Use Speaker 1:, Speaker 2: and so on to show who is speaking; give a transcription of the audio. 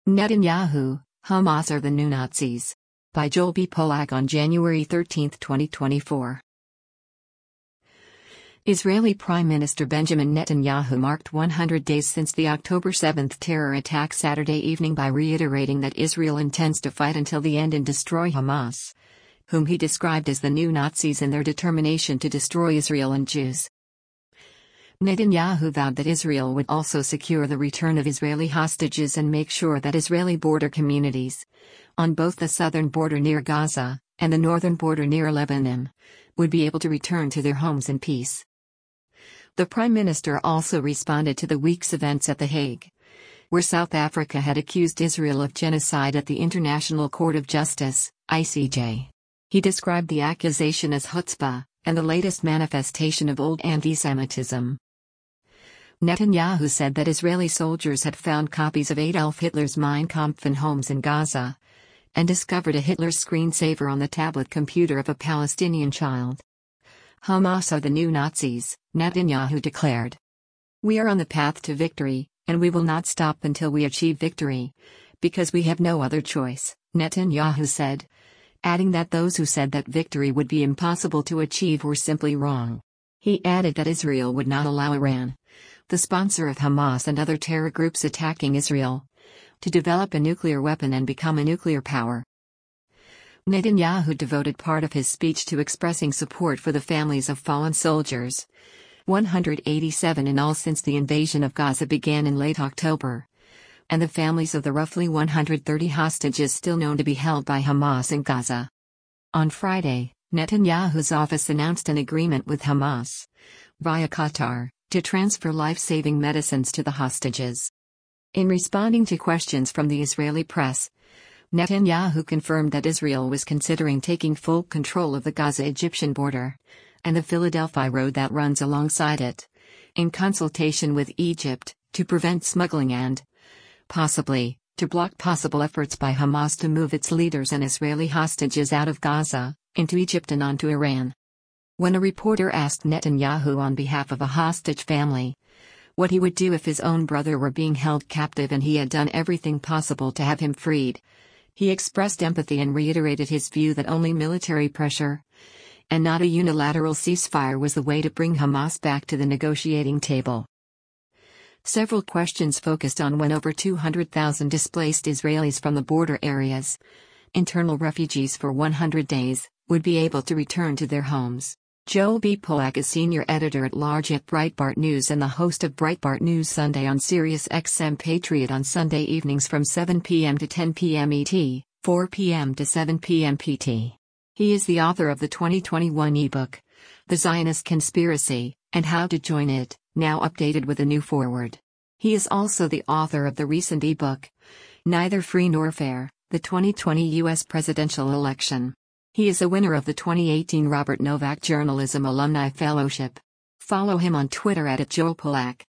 Speaker 1: Netanyahu, Hamas are the new Nazis. By Joel B. Polak on January 13, 2024. Israeli Prime Minister Benjamin Netanyahu marked 100 days since the October 7 terror attack Saturday evening by reiterating that Israel intends to fight until the end and destroy Hamas, whom he described as the new Nazis in their determination to destroy Israel and Jews. Netanyahu vowed that Israel would also secure the return of Israeli hostages and make sure that Israeli border communities, on both the southern border near Gaza and the northern border near Lebanon, would be able to return to their homes in peace. The Prime Minister also responded to the week's events at The Hague, where South Africa had accused Israel of genocide at the International Court of Justice, ICJ. He described the accusation as chutzpah, and the latest manifestation of old anti-Semitism. Netanyahu said that Israeli soldiers had found copies of Adolf Hitler's Mein Kampf in homes in Gaza, and discovered a Hitler screensaver on the tablet computer of a Palestinian child. Hamas are the new Nazis, Netanyahu declared. We are on the path to victory, and we will not stop until we achieve victory, because we have no other choice, Netanyahu said, adding that those who said that victory would be impossible to achieve were simply wrong. He added that Israel would not allow Iran, the sponsor of Hamas and other terror groups attacking Israel, to develop a nuclear weapon and become a nuclear power. Netanyahu devoted part of his speech to expressing support for the families of fallen soldiers, 187 in all since the invasion of Gaza began in late October, and the families of the roughly 130 hostages still known to be held by Hamas in Gaza. On Friday, Netanyahu's office announced an agreement with Hamas, via Qatar, to transfer life-saving medicines to the hostages. In responding to questions from the Israeli press, Netanyahu confirmed that Israel was considering taking full control of the Gaza-Egyptian border, and the Philadelphia road that runs alongside it, in consultation with Egypt, to prevent smuggling and, possibly, to block possible efforts by Hamas to move its leaders and Israeli hostages out of Gaza, into Egypt and onto Iran. When a reporter asked Netanyahu on behalf of a hostage family what he would do if his own brother were being held captive and he had done everything possible to have him freed, he expressed empathy and reiterated his view that only military pressure, and not a unilateral ceasefire, was the way to bring Hamas back to the negotiating table. Several questions focused on when over 200,000 displaced Israelis from the border areas, internal refugees for 100 days, would be able to return to their homes. Joel B. Polak is senior editor-at-large at Breitbart News and the host of Breitbart News Sunday on Sirius XM Patriot on Sunday evenings from 7 p.m. to 10 p.m. ET, 4 p.m. to 7 p.m. PT. He is the author of the 2021 ebook, The Zionist Conspiracy, and How to Join It, now updated with a new foreword. He is also the author of the recent ebook, Neither Free Nor Fair, the 2020 U.S. Presidential Election. He is a winner of the 2018 Robert Novak Journalism Alumni Fellowship. Follow him on Twitter @JoelPolak.